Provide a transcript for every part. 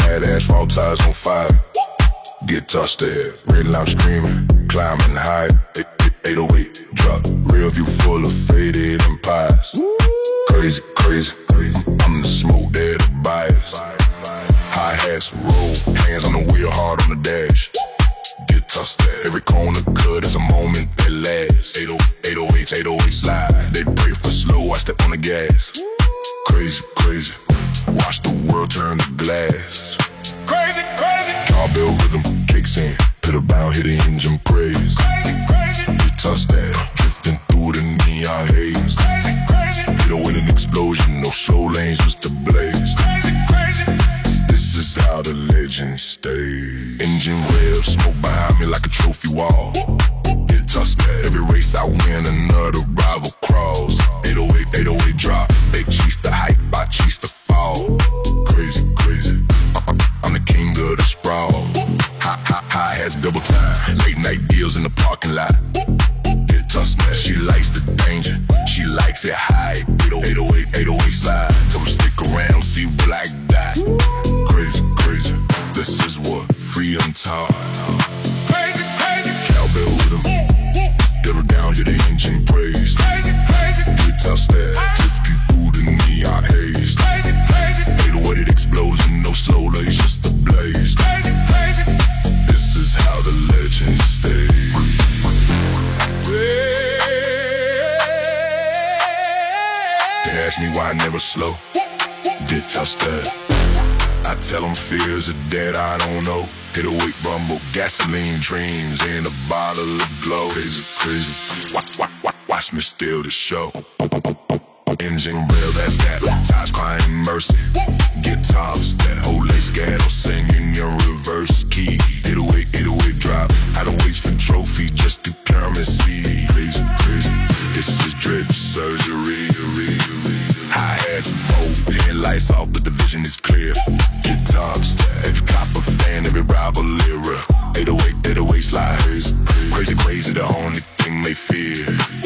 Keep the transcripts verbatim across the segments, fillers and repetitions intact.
had asphalt tires on fire. Guitar stare, red lamp screaming, climbing high. eight oh eight drop, rear view full of faded empires. Crazy, crazy, I'm the smoke that bias. Hi-hats roll, hands on the wheel, hard on the dash. Guitar stare, every corner cut is a moment that lasts. eight oh eight, eight oh eight slide, they pray for slow, I step on the gas. Crazy, crazy, watch the world turn to glass. Crazy, crazy, cowbell rhythm kicks in, pedal bound, hit the engine praise. Crazy, crazy, guitar stare, drifting through the neon haze. Crazy, crazy, hit with an explosion, no slow lanes, just a blaze. Crazy, crazy, this is how the legend stays. Engine revs, smoke behind me like a trophy wall. Guitar stare, every race I win, another rival crawls. eight oh eight, eight oh eight drop, they chase the hype, I chase the fall. Crazy, crazy, I'm the king of the sprawl. High, high, high hats double time, late night deals in the parking lot. Guitar snap, she likes the danger, she likes it high. eight oh eight, eight oh eight slide, tell them stick around, see black dot. Crazy, crazy, this is what freedom taught. Crazy, crazy, cowbell rhythm, diddle down, hear the engine praise. Crazy, crazy, guitar stare, drifting through the neon haze. Crazy, crazy, eight oh eight explosion, no slow lanes, just a blaze. Crazy, crazy, this is how the legend stays. They ask me why I never slow. Guitar stare, I tell them fears are dead, I don't know. eight oh eight rumble, gasoline dreams in a bottle of glow. Crazy, crazy, watch, watch, watch, watch me steal the show. Engine real, that's that, ties crying mercy. Guitar step, whole lace ghetto singing in reverse key. eight oh eight, eight oh eight drop, I don't waste for trophy just to currency. Crazy, crazy, this is drift surgery. Hi-hats, mode, headlights off, but the vision is clear. Guitar step, every copper fan, every rival lyra. eight oh eight, eight oh eight slides, crazy, crazy, the only thing they fear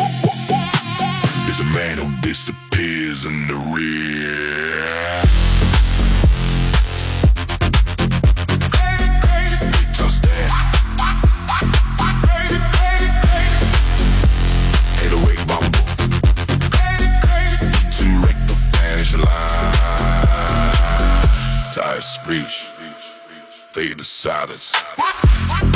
is a man who disappears in the rear. Guitar stare, eight oh eight bumble, to wreck the finish line. Tires screech, fade to silence.